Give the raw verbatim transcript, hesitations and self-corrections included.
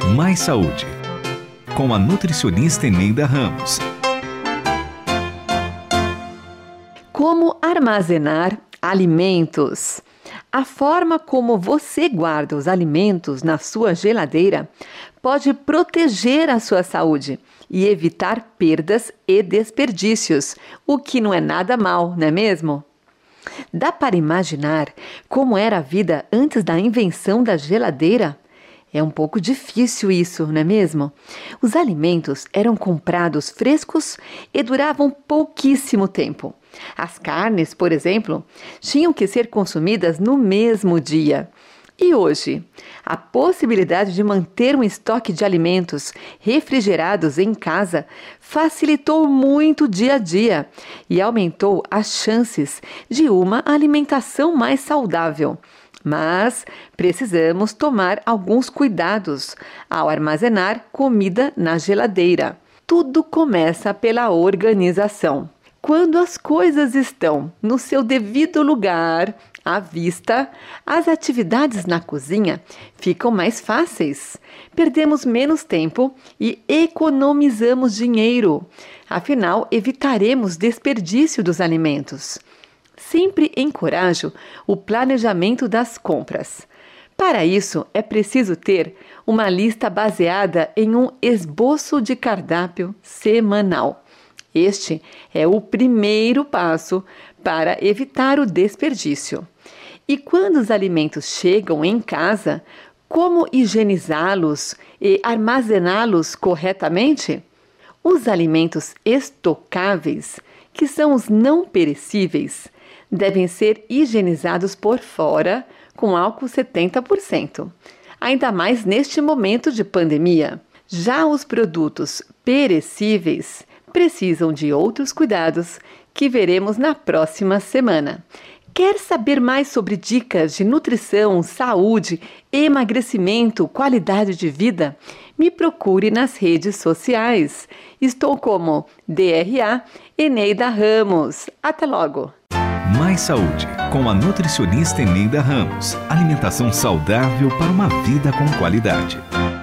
Mais Saúde, com a nutricionista Eneida Ramos. Como armazenar alimentos? A forma como você guarda os alimentos na sua geladeira pode proteger a sua saúde e evitar perdas e desperdícios, o que não é nada mal, não é mesmo? Dá para imaginar como era a vida antes da invenção da geladeira? É um pouco difícil isso, não é mesmo? Os alimentos eram comprados frescos e duravam pouquíssimo tempo. As carnes, por exemplo, tinham que ser consumidas no mesmo dia. E hoje, a possibilidade de manter um estoque de alimentos refrigerados em casa facilitou muito o dia a dia e aumentou as chances de uma alimentação mais saudável. Mas precisamos tomar alguns cuidados ao armazenar comida na geladeira. Tudo começa pela organização. Quando as coisas estão no seu devido lugar, à vista, as atividades na cozinha ficam mais fáceis. Perdemos menos tempo e economizamos dinheiro. Afinal, evitaremos desperdício dos alimentos. Sempre encorajo o planejamento das compras. Para isso, é preciso ter uma lista baseada em um esboço de cardápio semanal. Este é o primeiro passo para evitar o desperdício. E quando os alimentos chegam em casa, como higienizá-los e armazená-los corretamente? Os alimentos estocáveis, que são os não perecíveis, devem ser higienizados por fora com álcool setenta por cento, ainda mais neste momento de pandemia. Já os produtos perecíveis precisam de outros cuidados que veremos na próxima semana. Quer saber mais sobre dicas de nutrição, saúde, emagrecimento, qualidade de vida? Me procure nas redes sociais. Estou como D R A Eneida Ramos. Até logo! Mais Saúde, com a nutricionista Eneida Ramos. Alimentação saudável para uma vida com qualidade.